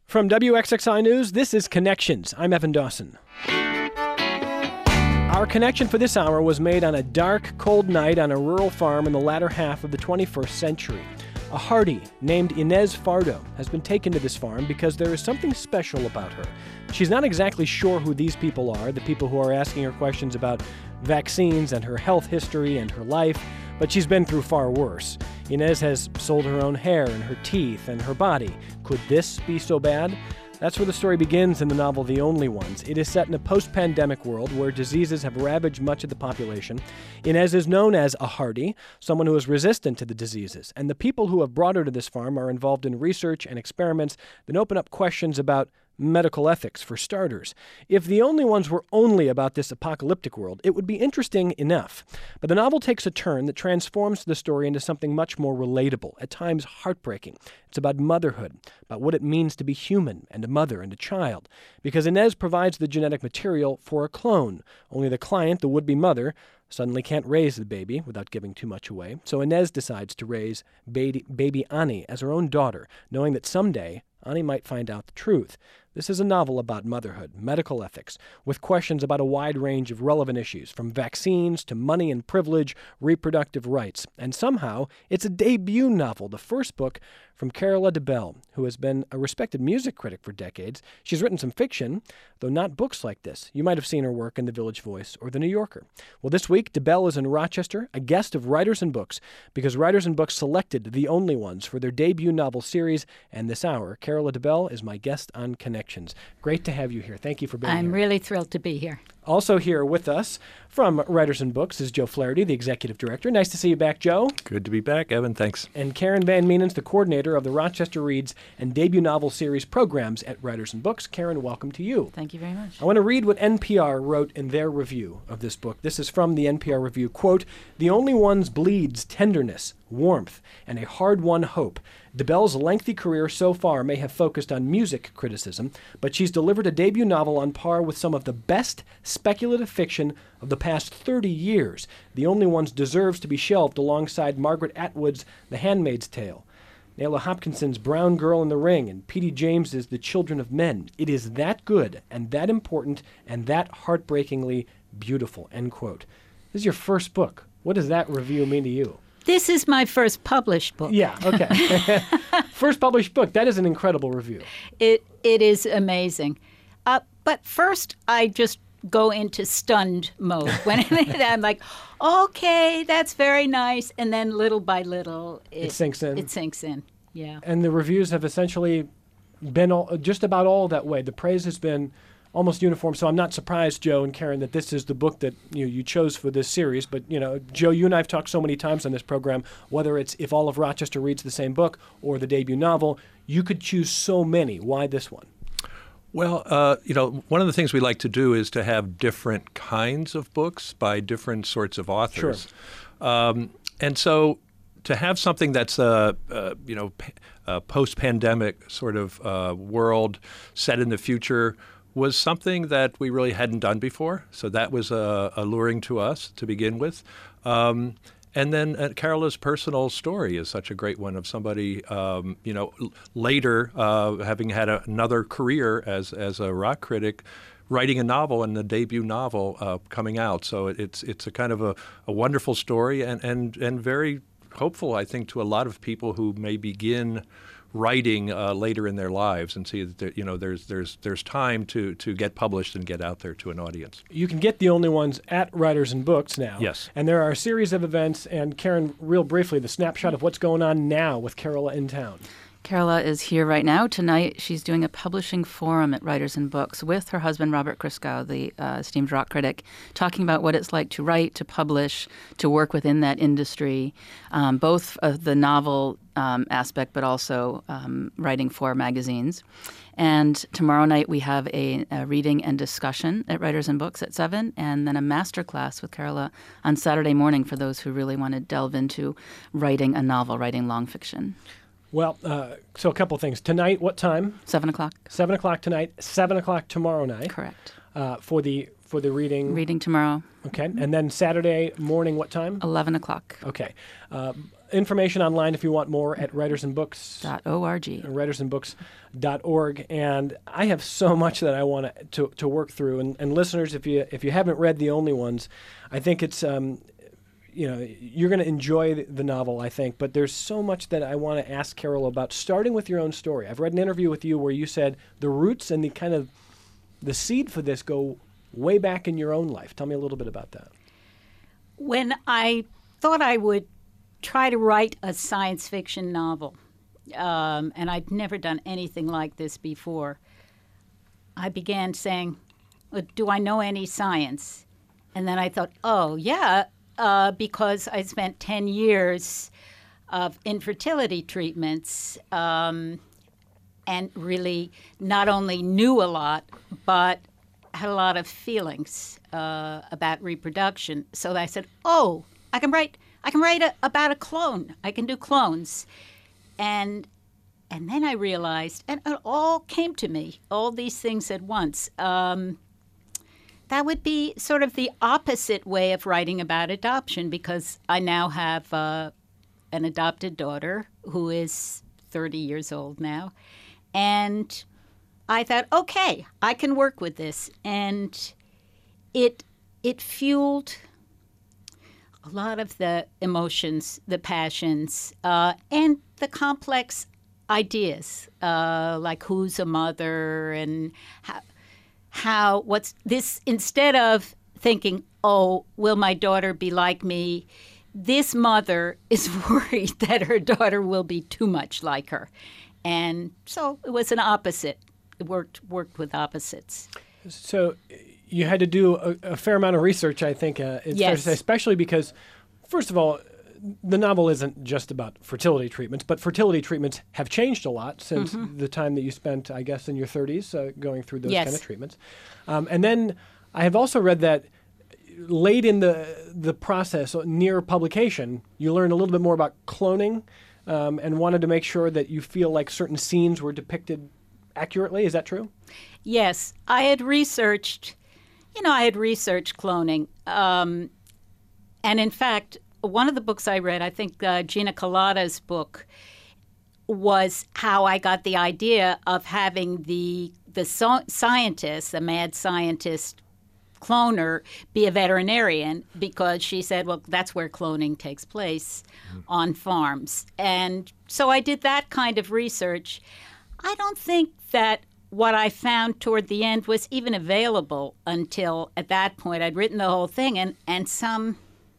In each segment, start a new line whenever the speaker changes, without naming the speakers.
From WXXI News, this is Connections. I'm Evan Dawson. Our connection for this hour was made on a dark, cold night on a rural farm in the latter half of the 21st century. A Hardy named Inez Fardo has been taken to this farm because there is something special about her. She's not exactly sure who these people are, the people who are asking her questions about vaccines and her health history and her life, but she's been through far worse. Inez has sold her own hair and her teeth and her body. Could this be so bad? That's where the story begins in the novel The Only Ones. It is set in a post-pandemic world where diseases have ravaged much of the population. Inez is known as a Hardy, someone who is resistant to the diseases. And the people who have brought her to this farm are involved in research and experiments that open up questions about medical ethics, for starters. If The Only Ones were only about this apocalyptic world, it would be interesting enough. But the novel takes a turn that transforms the story into something much more relatable, at times heartbreaking. It's about motherhood, about what it means to be human and a mother and a child. Because Inez provides the genetic material for a clone. Only the client, the would-be mother, suddenly can't raise the baby without giving too much away. So Inez decides to raise baby Ani as her own daughter, knowing that someday Ani might find out the truth. This is a novel about motherhood, medical ethics, with questions about a wide range of relevant issues, from vaccines to money and privilege, reproductive rights. And somehow, it's a debut novel, the first book from Carola DeBell, who has been a respected music critic for decades. She's written some fiction, though not books like this. You might have seen her work in The Village Voice or The New Yorker. Well, this week, DeBell is in Rochester, a guest of Writers and Books, because Writers and Books selected The Only Ones for their debut novel series, and this hour, Carola DeBell is my guest on Connections. Great to have you here. Thank you for being here.
I'm really thrilled to be here.
Also here with us from Writers and Books is Joe Flaherty, the executive director. Nice to see you back, Joe.
Good to be back, Evan. Thanks.
And Karen Van Meenens, the coordinator of the Rochester Reads and debut novel series programs at Writers and Books. Karen, welcome to you.
Thank you very much.
I want to read what NPR wrote in their review of this book. This is from the NPR review. Quote, "The Only Ones bleeds tenderness, warmth, and a hard-won hope. DeBell's lengthy career so far may have focused on music criticism, but she's delivered a debut novel on par with some of the best speculative fiction of the past 30 years. The Only Ones deserves to be shelved alongside Margaret Atwood's The Handmaid's Tale, Nayla Hopkinson's Brown Girl in the Ring, and P.D. James's The Children of Men. It is that good and that important and that heartbreakingly beautiful," end quote. This is your first book. What does that review mean to you?
This is my first published book.
Yeah, okay. First published book. That is an incredible review.
It is amazing. But first, I just go into stunned mode. When I'm like, okay, that's very nice. And then little by little,
it sinks in.
It sinks in, yeah.
And the reviews have essentially been just about all that way. The praise has been almost uniform. So I'm not surprised, Joe and Karen, that this is the book that you chose for this series. But, Joe, you and I have talked so many times on this program, whether it's If All of Rochester Reads the Same Book or the debut novel, you could choose so many. Why this one?
Well, one of the things we like to do is to have different kinds of books by different sorts of authors.
Sure.
And so to have something that's a post-pandemic sort of world set in the future was something that we really hadn't done before. So that was alluring to us to begin with. And then Carola's personal story is such a great one of somebody, later having had another career as a rock critic, writing a novel and the debut novel coming out. So it's a kind of a wonderful story and very hopeful, I think, to a lot of people who may begin writing later in their lives and see that there's time to get published and get out there to an audience.
You can get The Only Ones at Writers and Books now.
Yes.
And there are a series of events. And Karen, real briefly, the snapshot of what's going on now with Carola in town.
Carola is here right now. Tonight, she's doing a publishing forum at Writers and Books with her husband, Robert Christgau, the esteemed rock critic, talking about what it's like to write, to publish, to work within that industry, both of the novel aspect, but also writing for magazines. And tomorrow night, we have a reading and discussion at Writers and Books at 7, and then a master class with Carola on Saturday morning for those who really want to delve into writing a novel, writing long fiction.
Well, so a couple of things. Tonight, what time?
7 o'clock.
7 o'clock tonight, 7 o'clock tomorrow night.
Correct.
For the
Reading tomorrow.
Okay. And then Saturday morning, what time?
11 o'clock.
Okay. information online if you want more at writersandbooks.org. writersandbooks.org. And I have so much that I want to work through. And listeners, if you haven't read The Only Ones, I think it's you're going to enjoy the novel, I think. But there's so much that I want to ask Carol about, starting with your own story. I've read an interview with you where you said the roots and the seed for this go way back in your own life. Tell me a little bit about that.
When I thought I would try to write a science fiction novel, and I'd never done anything like this before, I began saying, do I know any science? And then I thought, oh, yeah, because I spent 10 years of infertility treatments and really not only knew a lot, but had a lot of feelings about reproduction. So I said, oh, I can write about a clone. I can do clones. And then I realized, and it all came to me, all these things at once. That would be sort of the opposite way of writing about adoption, because I now have an adopted daughter who is 30 years old now. And I thought, okay, I can work with this. And it fueled a lot of the emotions, the passions, and the complex ideas, like who's a mother and what's this, instead of thinking, oh, will my daughter be like me? This mother is worried that her daughter will be too much like her. And so it was an opposite. It worked with opposites.
So you had to do a fair amount of research, I think, it's fair to say, especially because, first of all, the novel isn't just about fertility treatments, but fertility treatments have changed a lot since the time that you spent, I guess, in your 30s going through those kind of treatments. And then I have also read that late in the process, near publication, you learned a little bit more about cloning and wanted to make sure that you feel like certain scenes were depicted accurately. Is that true?
Yes. I had researched cloning. And in fact, one of the books I read, I think Gina Kolata's book, was how I got the idea of having the scientist, the mad scientist cloner, be a veterinarian, because she said, well, that's where cloning takes place, on farms. And so I did that kind of research. I don't think that what I found toward the end was even available until at that point. I'd written the whole thing, and some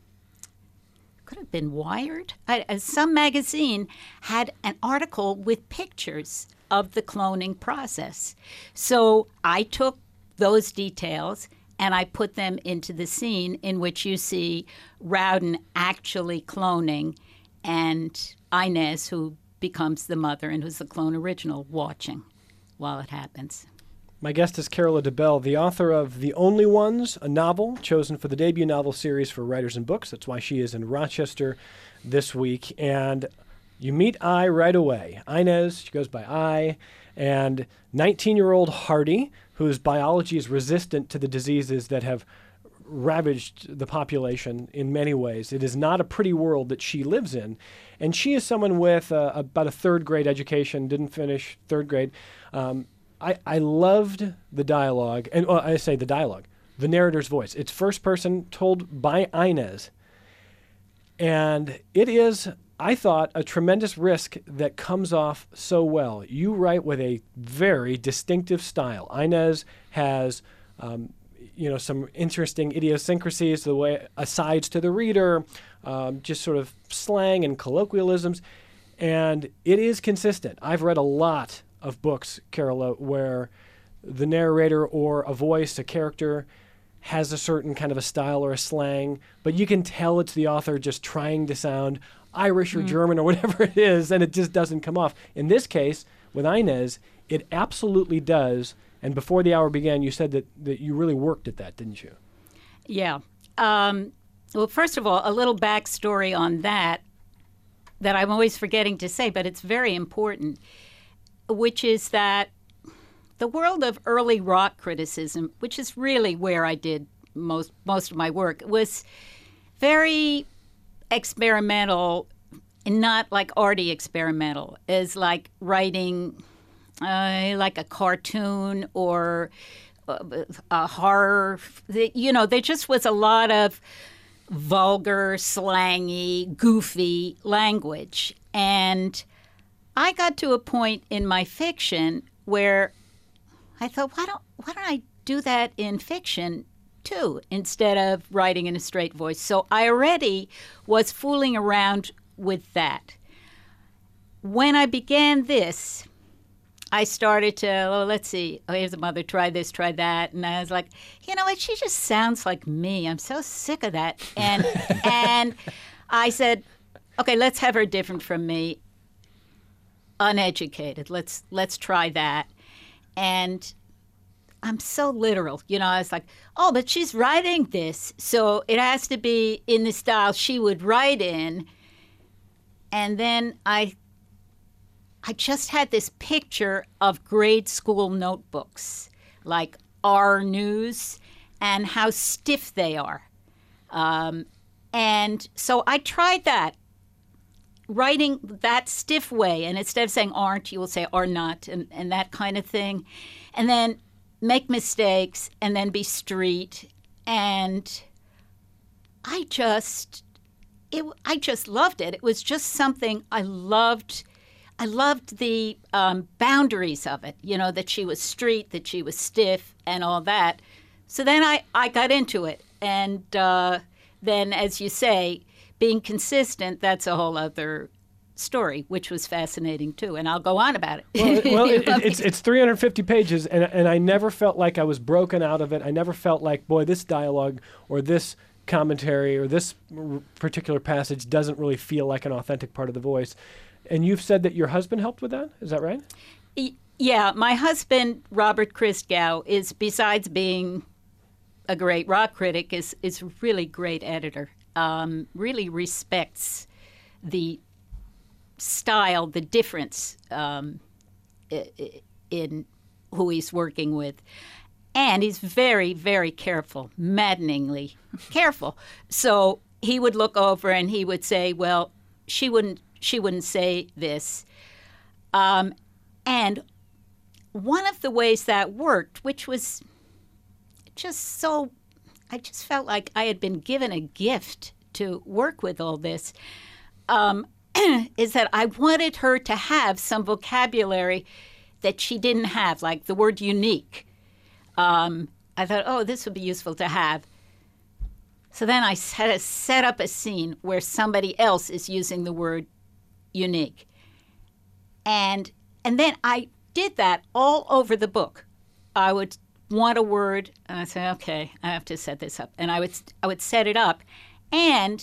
could have been Wired. Some magazine had an article with pictures of the cloning process. So I took those details and I put them into the scene in which you see Rowden actually cloning and Inez, who becomes the mother and who's the clone original, watching while it happens.
My guest is Carola Debelle, the author of The Only Ones, a novel chosen for the debut novel series for Writers and Books. That's why she is in Rochester this week. And you meet I right away. Inez, she goes by I, and 19-year-old Hardy, whose biology is resistant to the diseases that have ravaged the population in many ways. It is not a pretty world that she lives in. And she is someone with about a third-grade education, didn't finish third grade. I loved the dialogue, and I say the dialogue, the narrator's voice. It's first person told by Inez. And it is, I thought, a tremendous risk that comes off so well. You write with a very distinctive style. Inez has, some interesting idiosyncrasies, the way asides to the reader, just sort of slang and colloquialisms, and it is consistent. I've read a lot of books, Carola, where the narrator or a voice, a character, has a certain kind of a style or a slang, but you can tell it's the author just trying to sound Irish or German or whatever it is, and it just doesn't come off. In this case, with Inez, it absolutely does, and before the hour began, you said that you really worked at that, didn't you?
Yeah. Well, first of all, a little backstory on that I'm always forgetting to say, but it's very important, which is that the world of early rock criticism, which is really where I did most of my work, was very experimental and not like arty experimental, as like writing like a cartoon or a horror. There just was a lot of vulgar, slangy, goofy language. And I got to a point in my fiction where I thought, why don't I do that in fiction too, instead of writing in a straight voice? So I already was fooling around with that. When I began this, I started to, let's see, here's a mother, try this, try that. And I was like, you know what, she just sounds like me. I'm so sick of that. And and I said, okay, let's have her different from me, uneducated. Let's try that. And I'm so literal. I was like, oh, but she's writing this, so it has to be in the style she would write in. And then I just had this picture of grade school notebooks, like our news, and how stiff they are. And so I tried that, writing that stiff way. And instead of saying aren't, you will say are not, and that kind of thing. And then make mistakes, and then be street. And I just loved it. It was just something I loved. I loved the boundaries of it, that she was street, that she was stiff, and all that. So then I got into it. And then, as you say, being consistent, that's a whole other story, which was fascinating, too. And I'll go on about it.
Well, it's 350 pages, and I never felt like I was broken out of it. I never felt like, boy, this dialogue or this commentary or this particular passage doesn't really feel like an authentic part of the voice. And you've said that your husband helped with that? Is that right?
Yeah. My husband, Robert Christgau, is, besides being a great rock critic, is a really great editor. Really respects the style, the difference in who he's working with. And he's very, very careful, maddeningly careful. So he would look over and he would say, well, she wouldn't say this. And one of the ways that worked, which was just so, I just felt like I had been given a gift to work with all this, is that I wanted her to have some vocabulary that she didn't have, like the word unique. I thought, oh, this would be useful to have. So then I set up a scene where somebody else is using the word unique. And then I did that all over the book. I would want a word, and I'd say, okay, I have to set this up. And I would set it up. And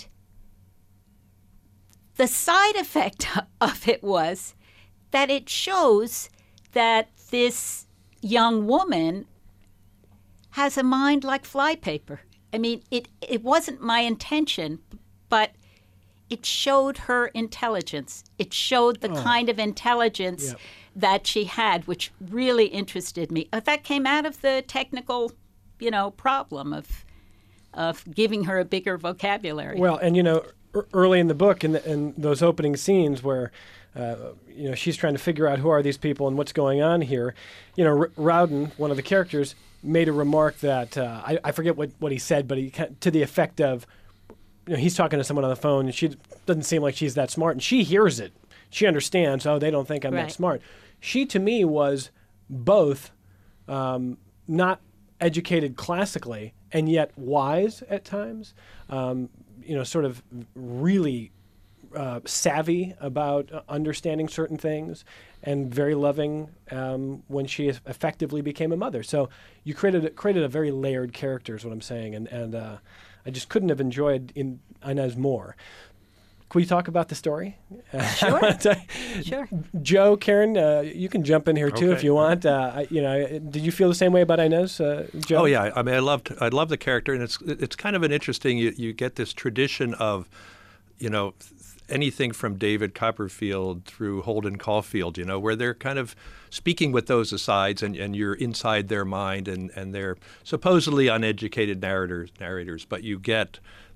the side effect of it was that it shows that this young woman has a mind like flypaper. I mean, it wasn't my intention, but it showed her intelligence. It showed the kind of intelligence that she had, which really interested me. That came out of the technical, problem of giving her a bigger vocabulary.
Well, and early in the book, in those opening scenes where she's trying to figure out who are these people and what's going on here, Rowden, one of the characters, made a remark that I forget what he said, but he to the effect of, he's talking to someone on the phone and she doesn't seem like she's that smart, and she hears it, she understands. Oh, they don't think I'm that smart. She, to me, was both not educated classically and yet wise at times. Sort of really savvy about understanding certain things, and very loving when she effectively became a mother. So you created a very layered character, is what I'm saying, and I just couldn't have enjoyed Inez more. Can we talk about the story?
Sure. Sure.
Joe, Karen, you can jump in here too if you want. Did you feel the same way about Inez, Joe?
Oh yeah, I mean, I love the character, and it's kind of an interesting. You get this tradition of, anything from David Copperfield through Holden Caulfield, where they're kind of speaking with those asides, and you're inside their mind, and they're supposedly uneducated narrators, but you get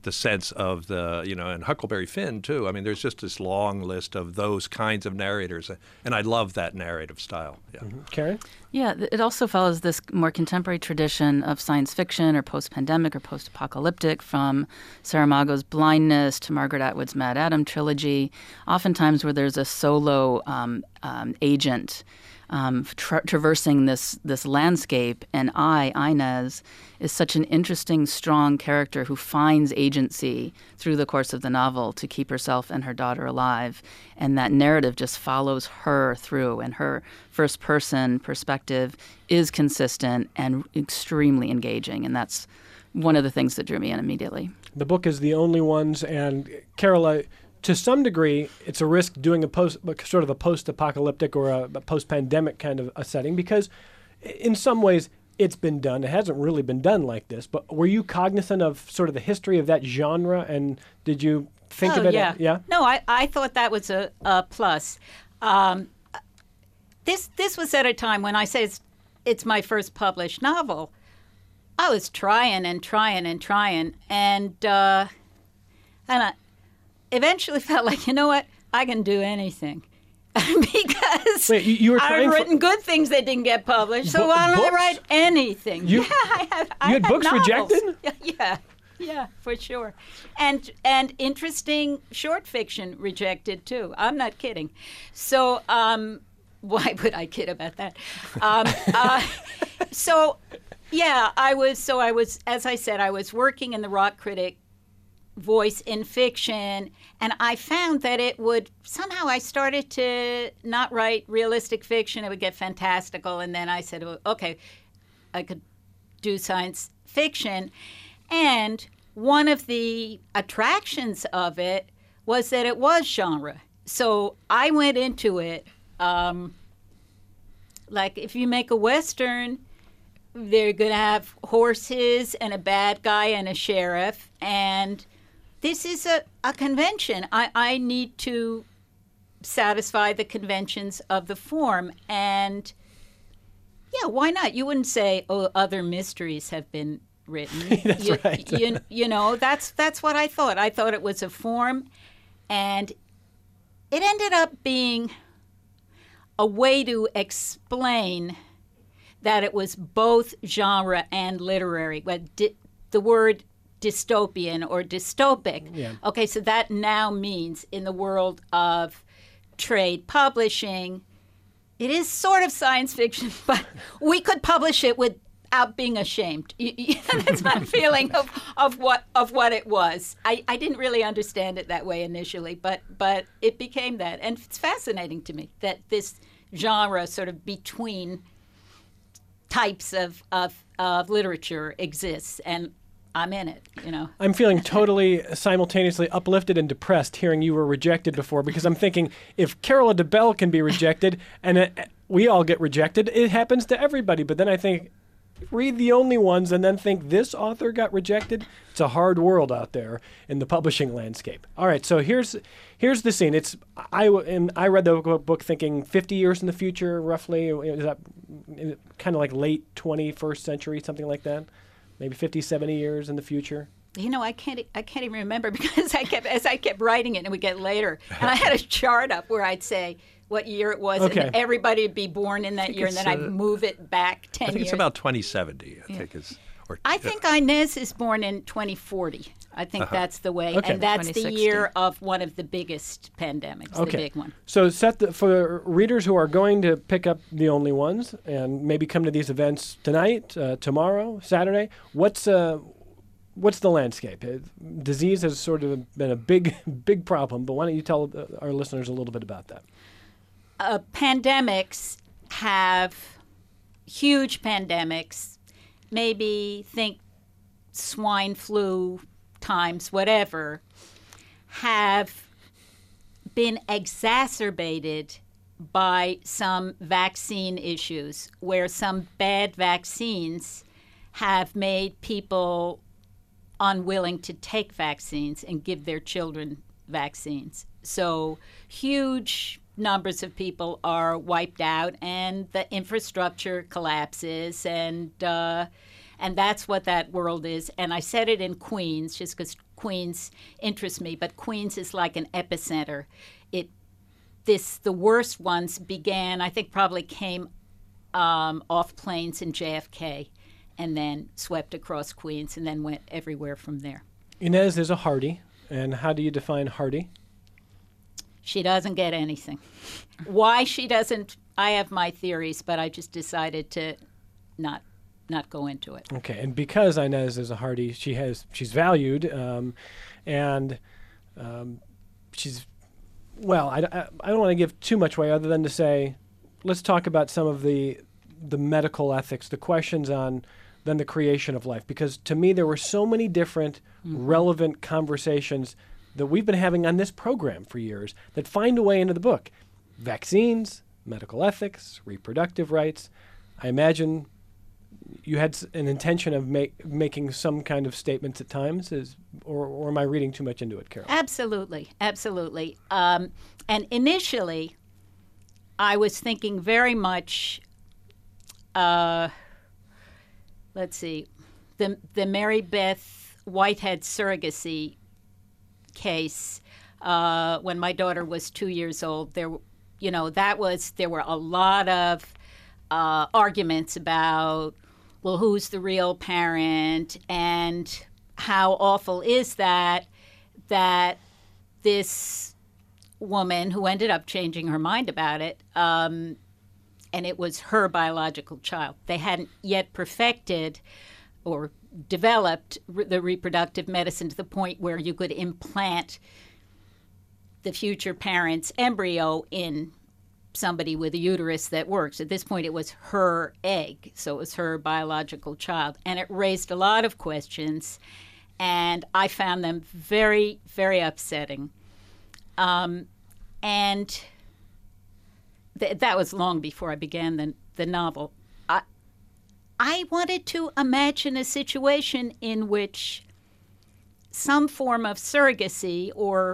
the sense of the, and Huckleberry Finn, too. I mean, there's just this long list of those kinds of narrators, and I love that narrative style. Yeah.
Karen?
Yeah, it also follows this more contemporary tradition of science fiction or post-pandemic or post-apocalyptic, from Saramago's Blindness to Margaret Atwood's Mad Adam trilogy, oftentimes where there's a solo agent traversing this landscape. And Inez, is such an interesting, strong character who finds agency through the course of the novel to keep herself and her daughter alive. And that narrative just follows her through, and her first-person perspective is consistent and extremely engaging. And that's one of the things that drew me in immediately.
The book is The Only Ones, and Carola, to some degree, it's a risk doing a post-apocalyptic or a post-pandemic kind of a setting, because in some ways it's been done. It hasn't really been done like this. But were you cognizant of sort of the history of that genre, and did you think of it?
Yeah. No, I thought that was a plus. This was at a time when I say it's my first published novel. I was trying, and I eventually felt like, you know what, I can do anything. Because
Wait, you were trying
I've written good things that didn't get published, so why don't I write anything?
You had books
novels.
rejected?
Yeah, for sure. And interesting short fiction rejected, too. I'm not kidding. So why would I kid about that? I was, as I said, I was working in the rock critic voice in fiction, and I found that it would somehow, I started to not write realistic fiction. It would get fantastical, and then I said, well, okay, I could do science fiction. And one of the attractions of it was that it was genre. So I went into it like, if you make a Western, they're going to have horses and a bad guy and a sheriff, and this is a convention. I need to satisfy the conventions of the form. And, yeah, why not? You wouldn't say, oh, other mysteries have been written.
That's right.
That's what I thought. I thought it was a form, and it ended up being a way to explain that it was both genre and literary. But the word dystopian or dystopic.
Yeah.
Okay, so that now means in the world of trade publishing, it is sort of science fiction, but we could publish it without being ashamed. That's my feeling of what it was. I didn't really understand it that way initially, but it became that. And it's fascinating to me that this genre sort of between types of literature exists, and I'm in it,
I'm feeling totally simultaneously uplifted and depressed hearing you were rejected before, because I'm thinking, if Carola Debelle can be rejected and we all get rejected, it happens to everybody. But then I think, read The Only Ones and then think this author got rejected. It's a hard world out there in the publishing landscape. All right, so here's the scene. I read the book thinking 50 years in the future, roughly. Is that kind of like late 21st century, something like that? Maybe 50, 70 years in the future?
I can't even remember, because as I kept writing it, and it would get later, and I had a chart up where I'd say what year it was,
okay,
and everybody would be born in that year, and then I'd move it back 10 years.
I think it's about 2070,
I think Inez is born in 2040. I think that's the way,
okay,
and that's the
2060.
year of one of the biggest pandemics,
okay,
the big one.
So for readers who are going to pick up The Only Ones and maybe come to these events tonight, tomorrow, Saturday, what's the landscape? Disease has sort of been a big problem, but why don't you tell our listeners a little bit about that?
Pandemics have huge pandemics. Maybe think swine flu times, whatever, have been exacerbated by some vaccine issues, where some bad vaccines have made people unwilling to take vaccines and give their children vaccines. So huge numbers of people are wiped out, and the infrastructure collapses, and And that's what that world is. And I said it in Queens just because Queens interests me, but Queens is like an epicenter. The worst ones began, I think probably came off planes in JFK and then swept across Queens and then went everywhere from there.
Inez is a Hardy, and how do you define Hardy?
She doesn't get anything. Why she doesn't, I have my theories, but I just decided to not go into it.
Okay, and because Inez is a Hardy, she's valued, and she's, well, I don't want to give too much away other than to say, let's talk about some of the medical ethics, the questions on then the creation of life, because to me there were so many different relevant conversations that we've been having on this program for years that find a way into the book. Vaccines, medical ethics, reproductive rights. I imagine you had an intention of making some kind of statements at times, or am I reading too much into it, Carol?
Absolutely. And initially, I was thinking very much, let's see, the Mary Beth Whitehead surrogacy case when my daughter was 2 years old. There were a lot of arguments about, well, who's the real parent and how awful is that this woman who ended up changing her mind about it, and it was her biological child. They hadn't yet perfected or developed the reproductive medicine to the point where you could implant the future parent's embryo in somebody with a uterus that works. At this point, it was her egg, so it was her biological child. And it raised a lot of questions, and I found them very, very upsetting. And that was long before I began the novel. I wanted to imagine a situation in which some form of surrogacy or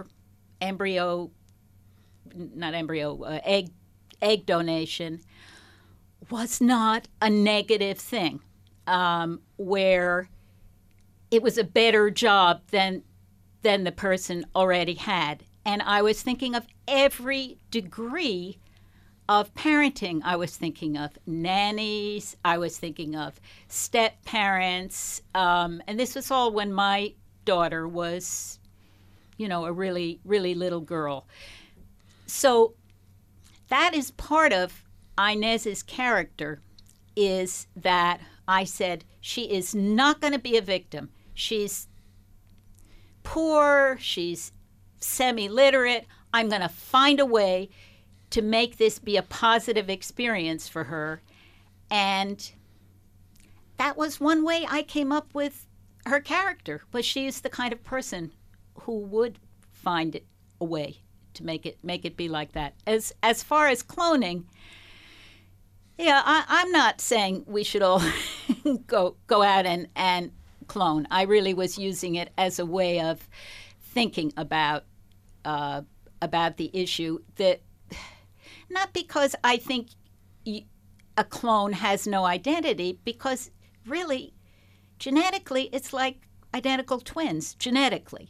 egg donation was not a negative thing, where it was a better job than the person already had. And I was thinking of every degree of parenting. I was thinking of nannies. I was thinking of step-parents. And this was all when my daughter was, a really, really little girl. So that is part of Inez's character, is that I said she is not going to be a victim. She's poor. She's semi-literate. I'm going to find a way to make this be a positive experience for her. And that was one way I came up with her character, was she's the kind of person who would find a way to make it be like that. As far as cloning, yeah, I'm not saying we should all go out and clone. I really was using it as a way of thinking about the issue, that not because I think a clone has no identity, because really, genetically, it's like identical twins, genetically.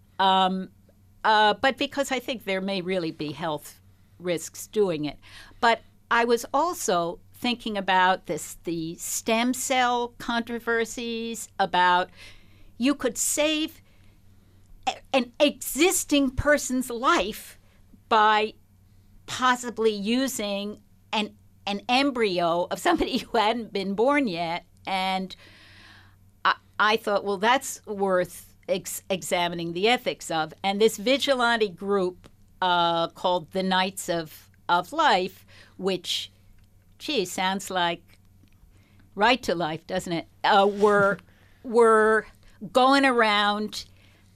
But because I think there may really be health risks doing it. But I was also thinking about the stem cell controversies, about you could save an existing person's life by possibly using an embryo of somebody who hadn't been born yet. And I thought, well, that's worth examining the ethics of. And this vigilante group called the Knights of Life, which, sounds like Right to Life, doesn't it? Were going around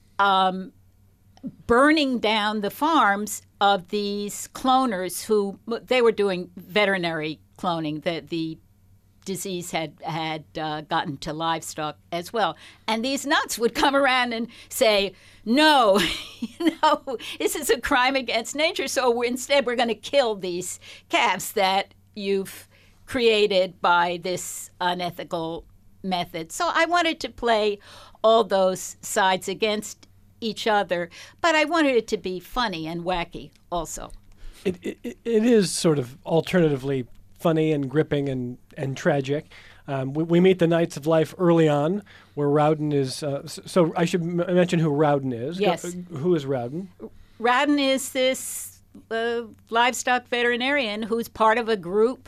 burning down the farms of these cloners who they were doing veterinary cloning. The disease had gotten to livestock as well. And these nuts would come around and say, no, this is a crime against nature, so instead we're going to kill these calves that you've created by this unethical method. So I wanted to play all those sides against each other, but I wanted it to be funny and wacky also.
It is sort of alternatively funny and gripping and tragic. We meet the Knights of Life early on, where Rowden is. So I should mention who Rowden is.
Yes.
Who is Rowden?
Rowden is this livestock veterinarian who's part of a group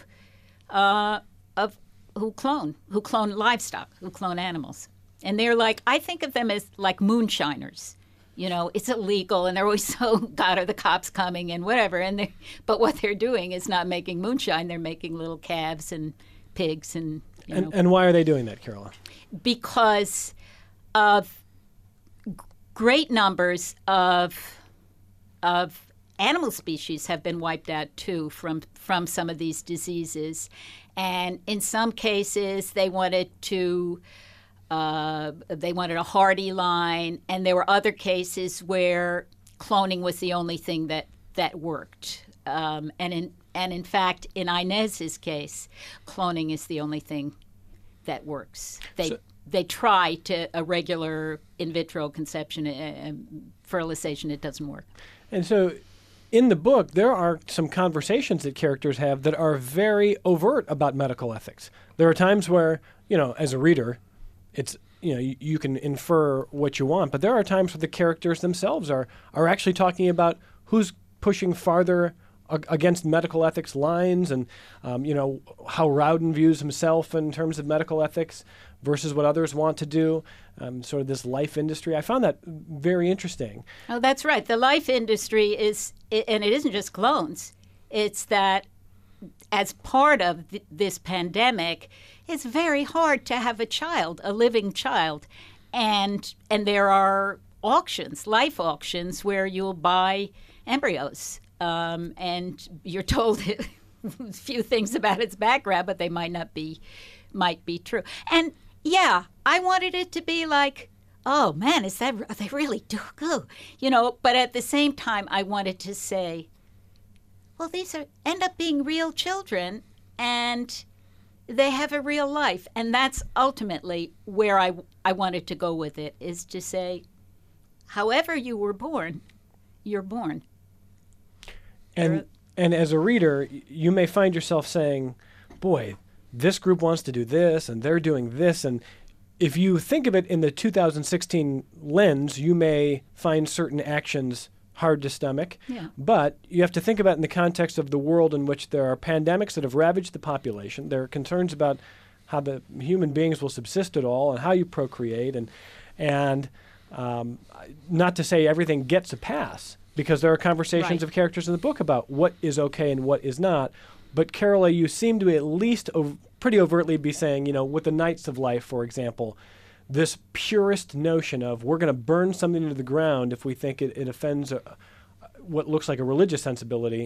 who clone livestock, who clone animals. And they're like, I think of them as like moonshiners. You know, it's illegal, and they're always so, God, are the cops coming and whatever. But what they're doing is not making moonshine. They're making little calves and pigs and, you know.
And why are they doing that, Carola?
Because of great numbers of animal species have been wiped out, too, from some of these diseases. And in some cases, they wanted a hardy line, and there were other cases where cloning was the only thing that worked. And in fact, in Inez's case, cloning is the only thing that works. They try to a regular in vitro conception, fertilization. It doesn't work. And
so, in the book, there are some conversations that characters have that are very overt about medical ethics. There are times where, you know, as a reader, it's, you know, you can infer what you want, but there are times where the characters themselves are actually talking about who's pushing farther against medical ethics lines, and you know, how Rowden views himself in terms of medical ethics versus what others want to do, sort of this life industry. I found that very interesting.
Oh, that's right. The life industry is, and it isn't just clones, it's that as part of this pandemic, it's very hard to have a child, a living child. And there are auctions, life auctions, where you'll buy embryos. And you're told a few things about its background, but they might be true. And yeah, I wanted it to be like, oh man, are they really do? You know, but at the same time, I wanted to say, well, these end up being real children, and they have a real life. And that's ultimately where I wanted to go with it, is to say, however you were born, you're born.
And as a reader, you may find yourself saying, boy, this group wants to do this, and they're doing this. And if you think of it in the 2016 lens, you may find certain actions hard to stomach.
Yeah.
But you have to think about it in the context of the world in which there are pandemics that have ravaged the population. There are concerns about how the human beings will subsist at all and how you procreate. And not to say everything gets a pass, because there are conversations of characters in the book about what is okay and what is not. But Carola, you seem to at least pretty overtly be saying, you know, with the Knights of Life, for example, this purist notion of we're going to burn something into the ground if we think it offends what looks like a religious sensibility,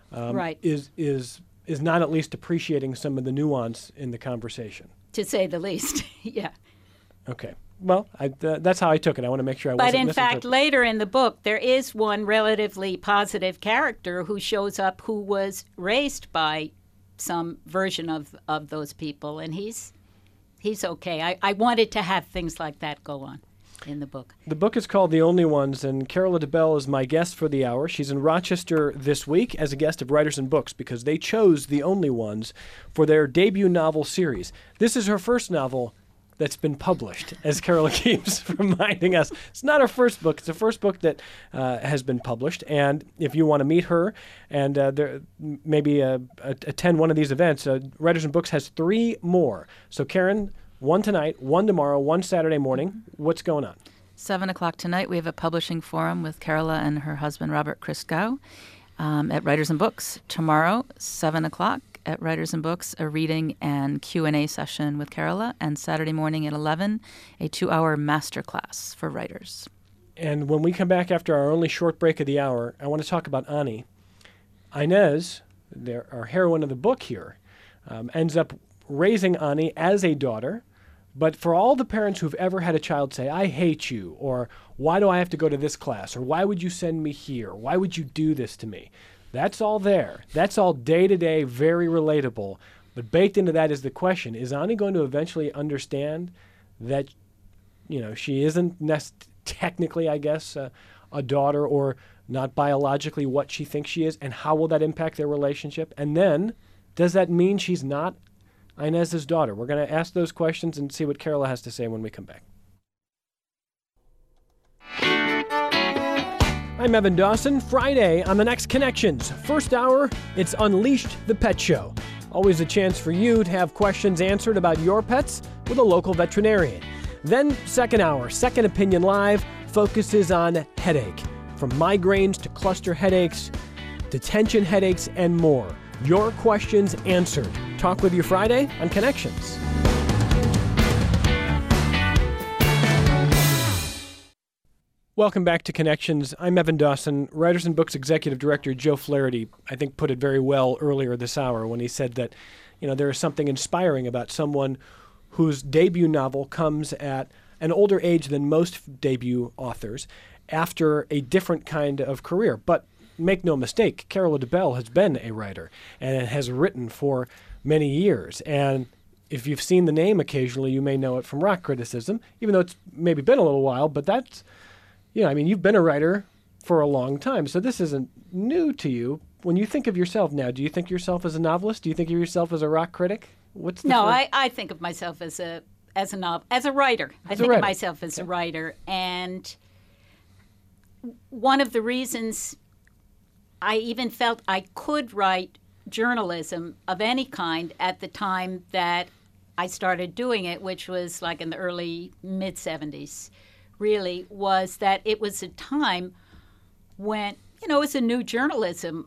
is not at least appreciating some of the nuance in the conversation.
To say the least, yeah.
Okay. Well, that's how I took it. I want to make sure I wasn't
misinterpreting. But in fact, later in the book, there is one relatively positive character who shows up who was raised by some version of those people, and he's okay. I wanted to have things like that go on in the book.
The book is called The Only Ones, and Carola DeBell is my guest for the hour. She's in Rochester this week as a guest of Writers and Books because they chose The Only Ones for their debut novel series. This is her first novel that's been published, as Carola keeps reminding us. It's not her first book. It's the first book that has been published. And if you want to meet her and maybe attend one of these events, Writers and Books has 3 more. So, Karen, 1 tonight, 1 tomorrow, 1 Saturday morning. What's going on?
7 o'clock tonight, we have a publishing forum with Carola and her husband, Robert Christgau, at Writers and Books. Tomorrow, 7 o'clock. At Writers and Books, a reading and Q&A session with Carola, and Saturday morning at 11, a 2-hour masterclass for writers.
And when we come back after our only short break of the hour, I want to talk about Ani. Inez, our heroine of the book here, ends up raising Ani as a daughter, but for all the parents who've ever had a child say, I hate you, or why do I have to go to this class, or why would you send me here, why would you do this to me? That's all there. That's all day-to-day, very relatable. But baked into that is the question, is Ani going to eventually understand that, she isn't technically, I guess, a daughter, or not biologically what she thinks she is, and how will that impact their relationship? And then, does that mean she's not Inez's daughter? We're going to ask those questions and see what Carola has to say when we come back. I'm Evan Dawson. Friday on the next Connections. First hour, it's Unleashed the Pet Show. Always a chance for you to have questions answered about your pets with a local veterinarian. Then, second hour, Second Opinion Live, focuses on headache. From migraines to cluster headaches, to tension headaches, and more. Your questions answered. Talk with you Friday on Connections. Welcome back to Connections. I'm Evan Dawson. Writers and Books Executive Director Joe Flaherty, I think, put it very well earlier this hour when he said that, there is something inspiring about someone whose debut novel comes at an older age than most debut authors after a different kind of career. But make no mistake, Carola Debelle has been a writer and has written for many years. And if you've seen the name occasionally, you may know it from rock criticism, even though it's maybe been a little while. But that's, you've been a writer for a long time. So this isn't new to you. When you think of yourself now, do you think of yourself as a novelist? Do you think of yourself as a rock critic?
I think of myself as a writer. I think of myself as a writer. And one of the reasons I even felt I could write journalism of any kind at the time that I started doing it, which was like in the early mid-'70s, really, was that it was a time when, it was a new journalism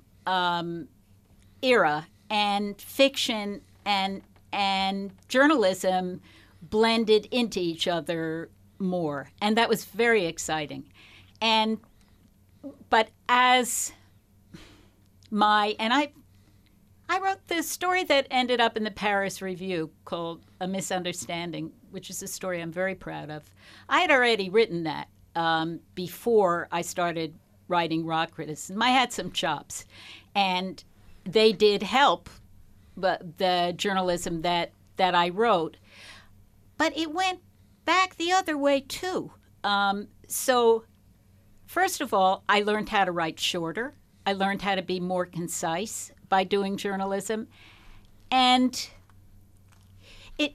era, and fiction and journalism blended into each other more, and that was very exciting. But as I wrote this story that ended up in the Paris Review called A Misunderstanding, which is a story I'm very proud of. I had already written that before I started writing rock criticism. I had some chops, and they did help the journalism that I wrote. But it went back the other way, too. So first of all, I learned how to write shorter. I learned how to be more concise by doing journalism. And and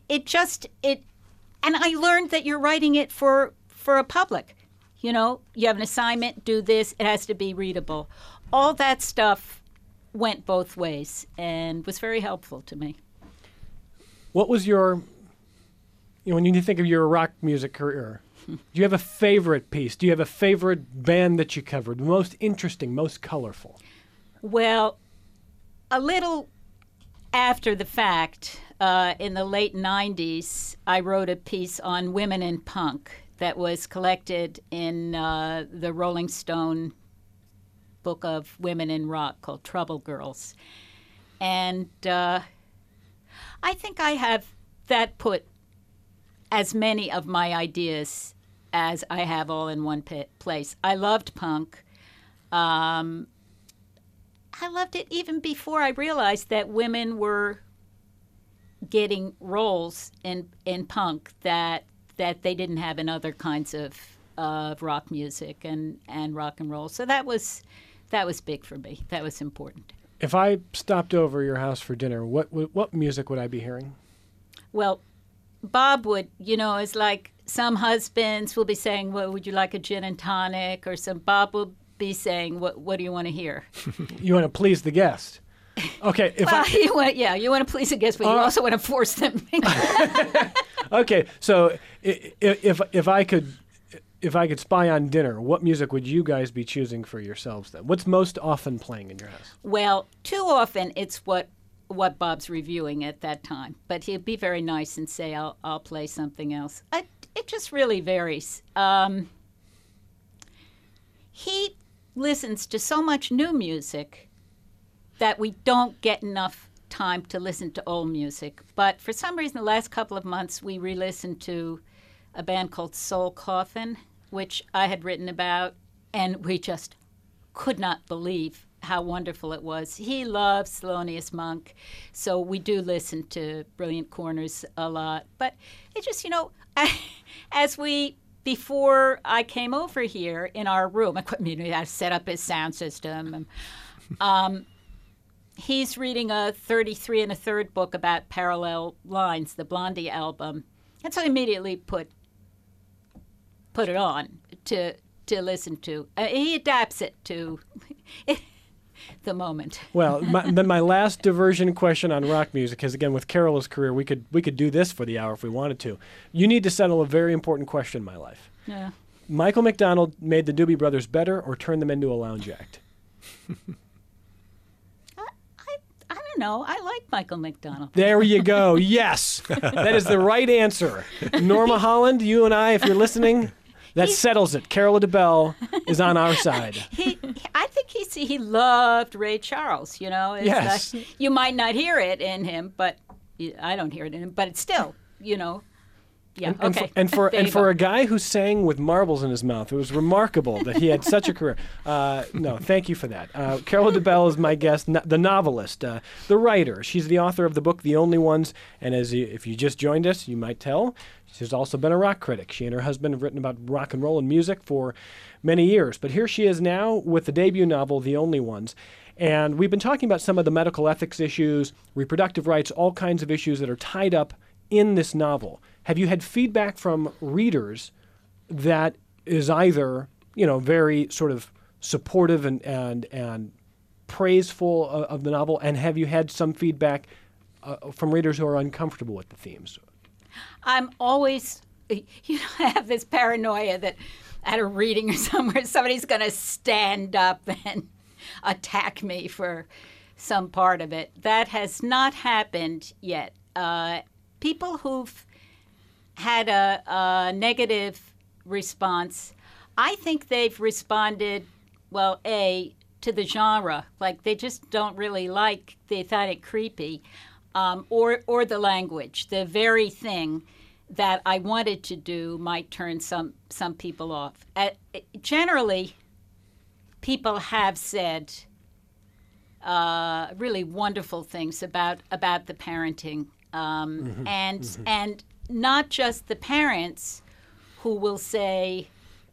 I learned that you're writing it for a public. You have an assignment, do this, it has to be readable. All that stuff went both ways and was very helpful to me.
What was your, when you think of your rock music career, do you have a favorite piece? Do you have a favorite band that you covered? Most interesting, most colorful?
Well, a little after the fact, in the late 90s, I wrote a piece on women in punk that was collected in the Rolling Stone book of women in rock called Trouble Girls. And I think I have that put as many of my ideas as I have all in one place. I loved punk. I loved it even before I realized that women were getting roles in punk that they didn't have in other kinds of rock music and rock and roll. So that was big for me. That was important.
If I stopped over your house for dinner, what music would I be hearing?
Well, Bob would, it's like some husbands will be saying, well, would you like a gin and tonic? Or
Bob
will be saying, what do you want to hear?
You want to please the guest. Okay.
You want to please the guest, but you also want to force them.
Okay. So if I could spy on dinner, what music would you guys be choosing for yourselves then? What's most often playing in your house?
Well, too often it's what Bob's reviewing at that time. But he'll be very nice and say, I'll play something else. It just really varies. He listens to so much new music that we don't get enough time to listen to old music. But for some reason, the last couple of months, we re-listened to a band called Soul Coffin, which I had written about, and we just could not believe how wonderful it was. He loves Thelonious Monk, so we do listen to Brilliant Corners a lot. But it just, before I came over here in our room, I set up his sound system. He's reading a 33 1/3 book about Parallel Lines, the Blondie album. And so I immediately put it on to listen to. He adapts it to the moment.
Well, then my last diversion question on rock music, because again, with Carola's career, we could do this for the hour if we wanted to. You need to settle a very important question in my life.
Yeah.
Michael McDonald made the Doobie Brothers better or turned them into a lounge act?
I don't know. I like Michael McDonald.
There you go. Yes. That is the right answer. Norma Holland, you and I, if you're listening, that settles it. Carola DeBell is on our side.
I think he loved Ray Charles, It's
yes.
You might not hear it in him, but I don't hear it in him, but it's still, Yeah,
and for a guy who sang with marbles in his mouth, it was remarkable that he had such a career. No, thank you for that. Carola DeBell is my guest, the novelist, the writer. She's the author of the book The Only Ones, and if you just joined us, you might tell, she's also been a rock critic. She and her husband have written about rock and roll and music for many years. But here she is now with the debut novel, The Only Ones. And we've been talking about some of the medical ethics issues, reproductive rights, all kinds of issues that are tied up in this novel. Have you had feedback from readers that is either, very sort of supportive and praiseful of the novel, and have you had some feedback from readers who are uncomfortable with the themes?
I'm always, I have this paranoia that at a reading or somewhere, somebody's going to stand up and attack me for some part of it. That has not happened yet. People who've had a negative response, I think they've responded, to the genre. Like they just don't really they thought it creepy, or the language. The very thing that I wanted to do might turn some people off. Generally, people have said really wonderful things about the parenting, and not just the parents who will say,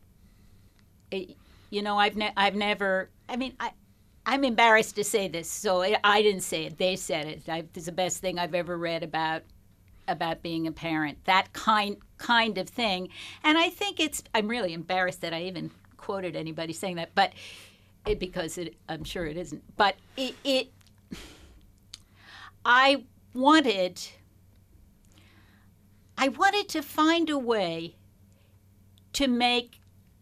I've never. I mean, I'm embarrassed to say this, so I didn't say it. They said it. It's the best thing I've ever read about being a parent. That kind of thing, and I think I'm really embarrassed that I even quoted anybody saying that, but because I'm sure it isn't. But I wanted to find a way to make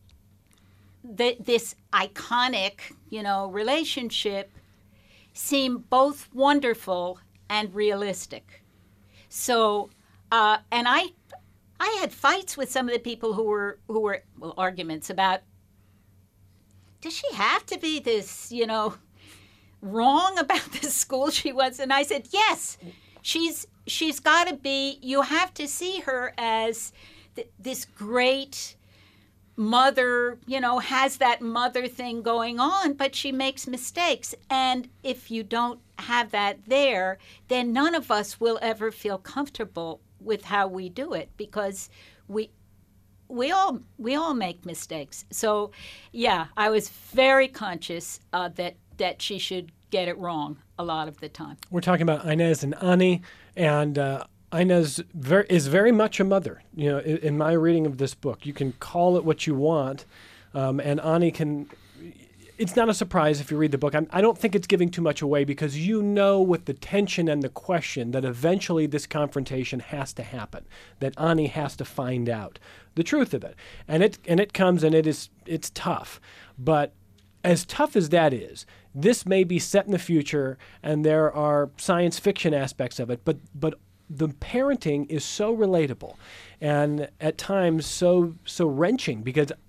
this iconic, relationship seem both wonderful and realistic. So, and I had fights with some of the people who were arguments about, does she have to be this, wrong about the school she was? And I said, yes, she's got to be. You have to see her as this great mother, has that mother thing going on, but she makes mistakes. And if you don't have that there, then none of us will ever feel comfortable with how we do it, because we all make mistakes. So, yeah, I was very conscious that she should get it wrong a lot of the time.
We're talking about Inez and Ani, and Inez is very much a mother. In my reading of this book, you can call it what you want, and Ani can. It's not a surprise if you read the book. I don't think it's giving too much away, because with the tension and the question that eventually this confrontation has to happen, that Ani has to find out the truth of it, and it comes, and it's tough, but as tough as that is, this may be set in the future, and there are science fiction aspects of it, but the parenting is so relatable, and at times so wrenching, because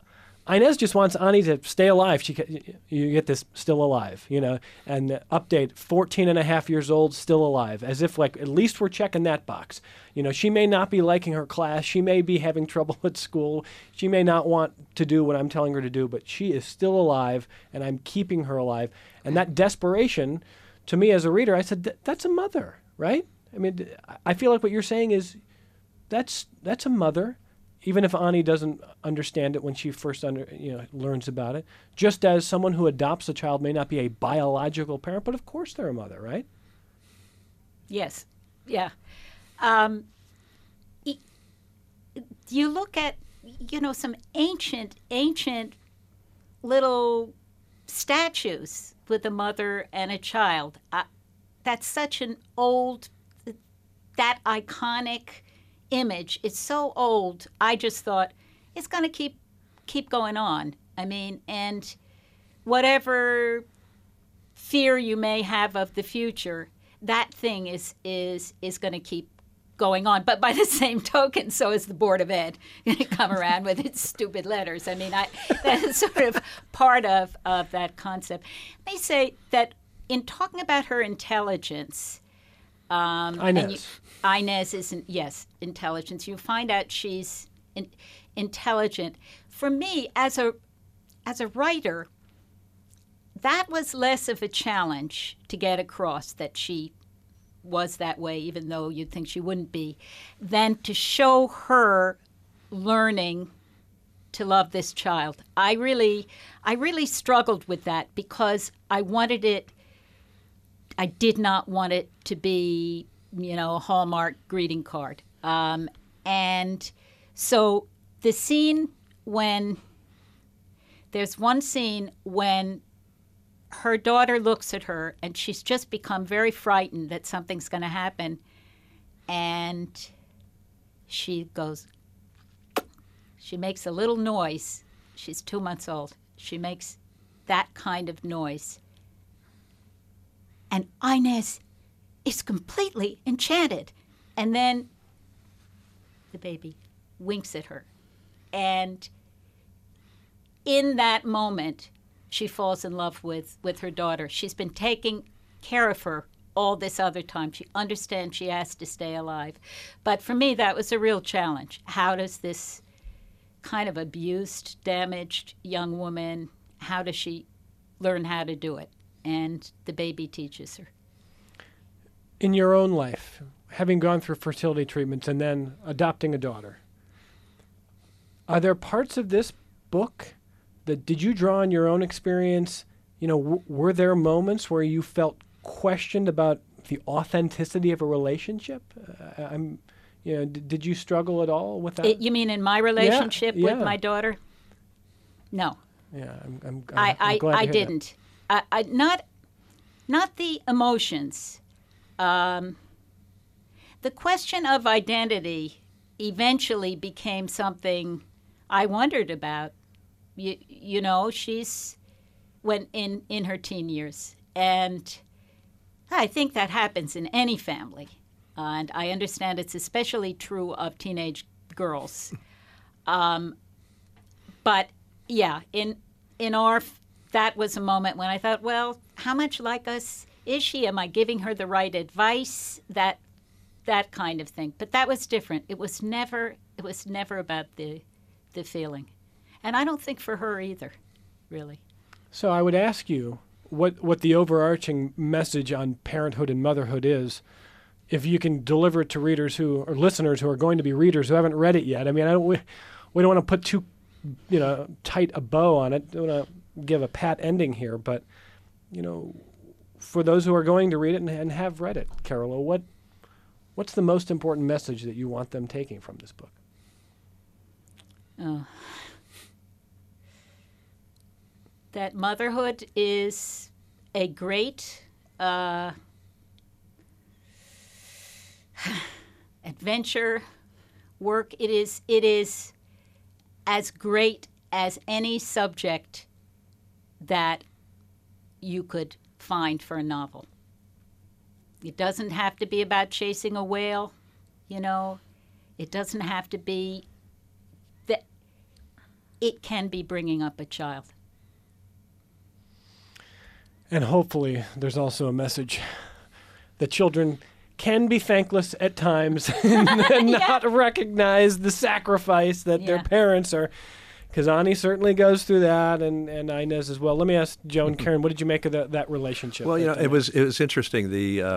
Inez just wants Ani to stay alive. You get this still alive, and update 14 and a half years old, still alive, as if like at least we're checking that box. She may not be liking her class. She may be having trouble at school. She may not want to do what I'm telling her to do, but she is still alive, and I'm keeping her alive. And that desperation, to me as a reader, I said, that's a mother, right? I mean, I feel like what you're saying is that's a mother. Even if Ani doesn't understand it when she first learns about it, just as someone who adopts a child may not be a biological parent, but of course they're a mother, right?
Yes, yeah. You look at, some ancient little statues with a mother and a child. That's such an old, that iconic image. It's so old. I just thought it's going to keep going on. I mean, and whatever fear you may have of the future, that thing is going to keep going on. But by the same token, so is the Board of Ed going to come around with its stupid letters. I mean, that's sort of part of that concept. Let me say that in talking about her intelligence, Inez isn't, yes, intelligence. You find out she's intelligent. For me, as a writer, that was less of a challenge to get across that she was that way, even though you'd think she wouldn't be, than to show her learning to love this child. I really struggled with that because I did not want it to be, a Hallmark greeting card. And so there's one scene when her daughter looks at her and she's just become very frightened that something's going to happen. And she makes a little noise. She's 2 months old. She makes that kind of noise. And Inez is completely enchanted. And then the baby winks at her. And in that moment, she falls in love with her daughter. She's been taking care of her all this other time. She understands she has to stay alive. But for me, that was a real challenge. How does this kind of abused, damaged young woman, how does she learn how to do it? And the baby teaches her.
In your own life, having gone through fertility treatments and then adopting a daughter, are there parts of this book that did you draw on your own experience? Were there moments where you felt questioned about the authenticity of a relationship? Did you struggle at all with that?
You mean in my relationship with my daughter? No.
Yeah, I'm glad
I
to hear
didn't. Not the emotions. The question of identity eventually became something I wondered about. She's in her teen years, and I think that happens in any family, and I understand it's especially true of teenage girls. But yeah, in our that was a moment when I thought, well, how much like us is she? Am I giving her the right advice? That kind of thing. But that was different. It was never about the feeling. And I don't think for her either, really.
So I would ask you what the overarching message on parenthood and motherhood is, if you can deliver it to readers or listeners who are going to be readers who haven't read it yet. I mean, we don't want to put too tight a bow on it. Don't want to give a pat ending here, but for those who are going to read it and have read it, Carola, what's the most important message that you want them taking from this book?
That motherhood is a great adventure work. It is as great as any subject that you could find for a novel. It doesn't have to be about chasing a whale, It doesn't have to be it can be bringing up a child.
And hopefully there's also a message that children can be thankless at times and not recognize the sacrifice that their parents are. Because Ani certainly goes through that, and Inez as well. Let me ask Joe and Karen, what did you make of that relationship?
Well, it was interesting.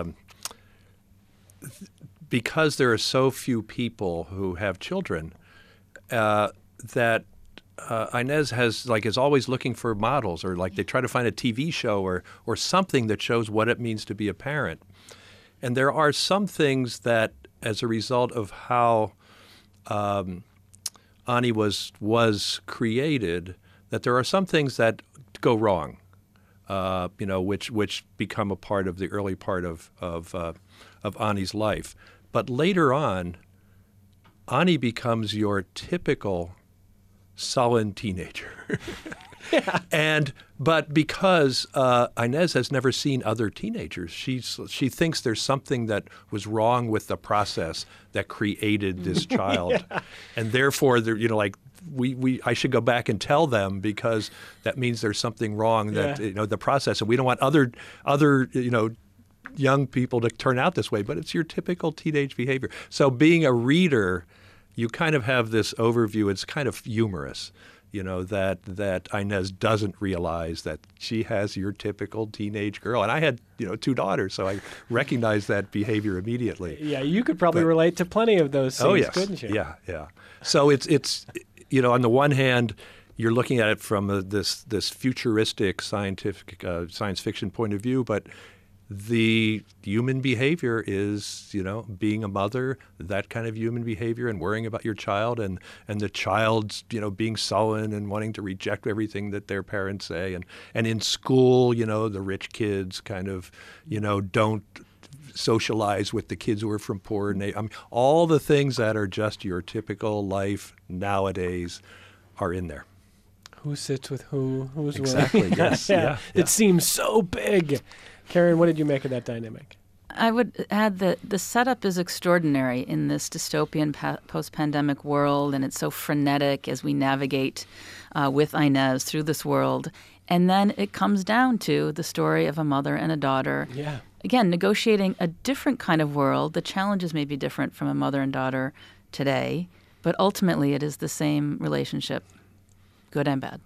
Because there are so few people who have children, that Inez is always looking for models, or like they try to find a TV show or something that shows what it means to be a parent. And there are some things that, as a result of how Ani was created, that there are some things that go wrong, which become a part of the early part of Ani's life. But later on, Ani becomes your typical sullen teenager. But because Inez has never seen other teenagers, she thinks there's something that was wrong with the process that created this child, and therefore, I should go back and tell them, because that means there's something wrong that the process, and we don't want other young people to turn out this way. But it's your typical teenage behavior. So being a reader, you kind of have this overview. It's kind of humorous. That Inez doesn't realize that she has your typical teenage girl. And I had, 2 daughters, so I recognized that behavior immediately.
Yeah, you could probably relate to plenty of those scenes, couldn't you?
Yeah. So it's on the one hand, you're looking at it from this futuristic science fiction point of view, but the human behavior is, being a mother, that kind of human behavior, and worrying about your child, and the child's, being sullen and wanting to reject everything that their parents say. And in school, the rich kids kind of, don't socialize with the kids who are from poor neighborhoods. All the things that are just your typical life nowadays are in there.
Who sits with who? Who's
exactly?
With?
Yes.
Yeah. It seems so big. Karen, what did you make of that dynamic?
I would add that the setup is extraordinary in this dystopian post-pandemic world, and it's so frenetic as we navigate with Inez through this world. And then it comes down to the story of a mother and a daughter.
Yeah.
Again, negotiating a different kind of world. The challenges may be different from a mother and daughter today, but ultimately it is the same relationship, good and bad.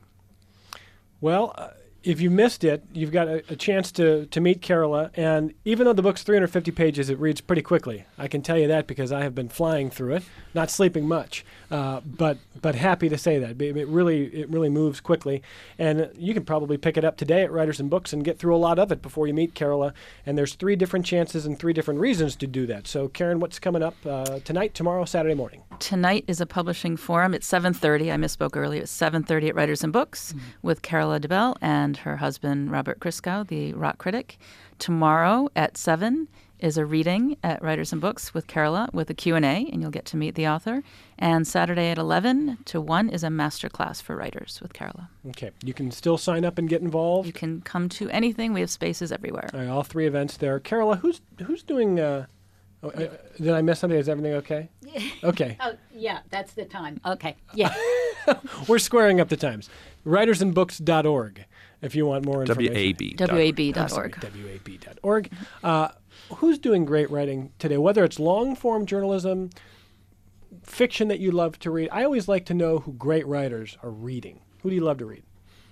Well, if you missed it, you've got a chance to meet Carola. And even though the book's 350 pages, it reads pretty quickly. I can tell you that because I have been flying through it, not sleeping much, but happy to say that. It really moves quickly. And you can probably pick it up today at Writers and Books and get through a lot of it before you meet Carola. And there's 3 different chances and 3 different reasons to do that. So, Karen, what's coming up tonight, tomorrow, Saturday morning?
Tonight is a publishing forum. It's 7:30. I misspoke earlier. It's 7:30 at Writers and Books with Carola DeBell and her husband, Robert Christgau, the rock critic. Tomorrow at 7 is a reading at Writers and Books with Carola with a Q&A, and you'll get to meet the author. And Saturday at 11 to 1 is a masterclass for writers with Carola.
Okay. You can still sign up and get involved?
You can come to anything. We have spaces everywhere.
All right, all 3 events there. Carola, who's doing... did I miss something? Is everything okay? Okay.
Oh, yeah, that's the time. Okay, yeah.
We're squaring up the times. Writersandbooks.org if you want more information.
WAB.org.
WAB.org. Who's doing great writing today? Whether it's long-form journalism, fiction that you love to read. I always like to know who great writers are reading. Who do you love to read?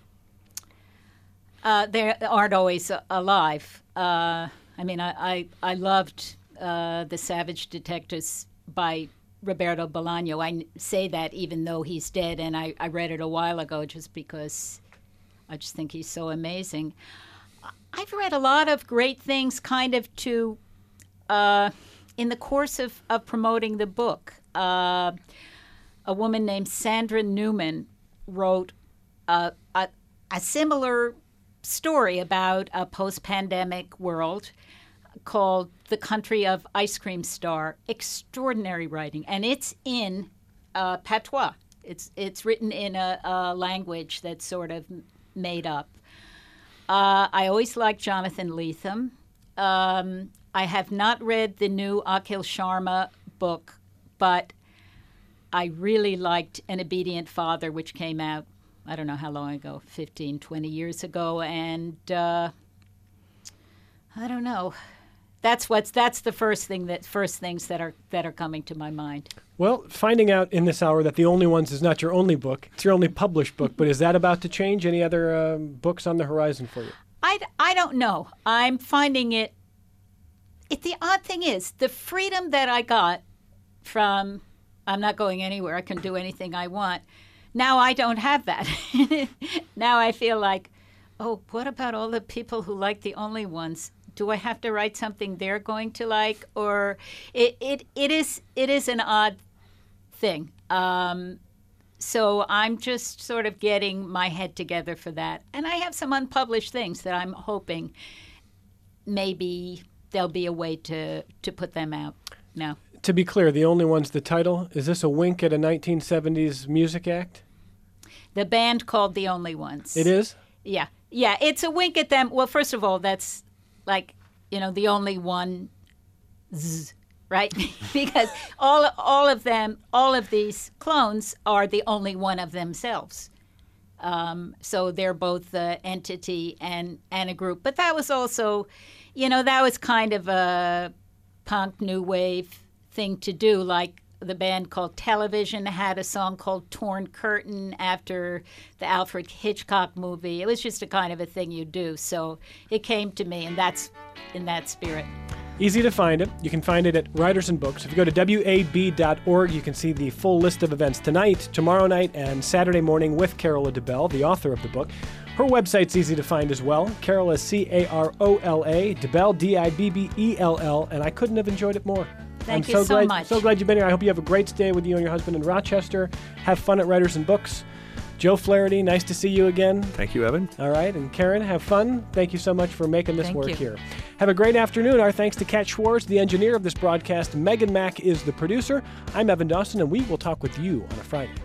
They aren't always alive. I loved The Savage Detectives by Roberto Bolaño. I say that even though he's dead, and I read it a while ago just because I just think he's so amazing. I've read a lot of great things kind of in the course of promoting the book. A woman named Sandra Newman wrote a similar story about a post-pandemic world called The Country of Ice Cream Star. Extraordinary writing, and it's in patois. It's written in a language that's sort of made up. I always liked Jonathan Lethem. I have not read the new Akhil Sharma book, but I really liked An Obedient Father, which came out, I don't know how long ago, 15, 20 years ago. And I don't know. That's the first things that are coming to my mind.
Well, finding out in this hour that The Only Ones is not your only book. It's your only published book, but is that about to change? Any other books on the horizon for you?
I don't know. I'm finding it. The odd thing is, the freedom that I got from, I'm not going anywhere, I can do anything I want. Now I don't have that. Now I feel like, oh, what about all the people who like The Only Ones? Do I have to write something they're going to like? Or it is an odd thing. So I'm just sort of getting my head together for that. And I have some unpublished things that I'm hoping maybe there'll be a way to put them out now.
To be clear, The Only Ones, the title, is this a wink at a 1970s music act?
The band called The Only Ones.
It is?
Yeah. Yeah, it's a wink at them. Well, first of all, that's like, the only one, right? Because all of them, all of these clones are the only one of themselves. So they're both the entity and a group. But that was also, that was kind of a punk new wave thing to do. Like the band called Television had a song called Torn Curtain after the Alfred Hitchcock movie. It was just a kind of a thing you do. So it came to me, and that's in that spirit.
Easy to find it. You can find it at Writers and Books. If you go to wab.org, you can see the full list of events tonight, tomorrow night, and Saturday morning with Carola DeBell, the author of the book. Her website's easy to find as well. Carola, Carola, DeBell, Dibbell, and I couldn't have enjoyed it more.
Thank you so much.
So glad you've been here. I hope you have a great stay with you and your husband in Rochester. Have fun at Writers and Books. Joe Flaherty, nice to see you again.
Thank you, Evan.
All right. And Karen, have fun. Thank you so much for making this work
you.
here. Have a great afternoon. Our thanks to Kat Schwartz, the engineer of this broadcast. Megan Mack is the producer. I'm Evan Dawson, and we will talk with you on a Friday.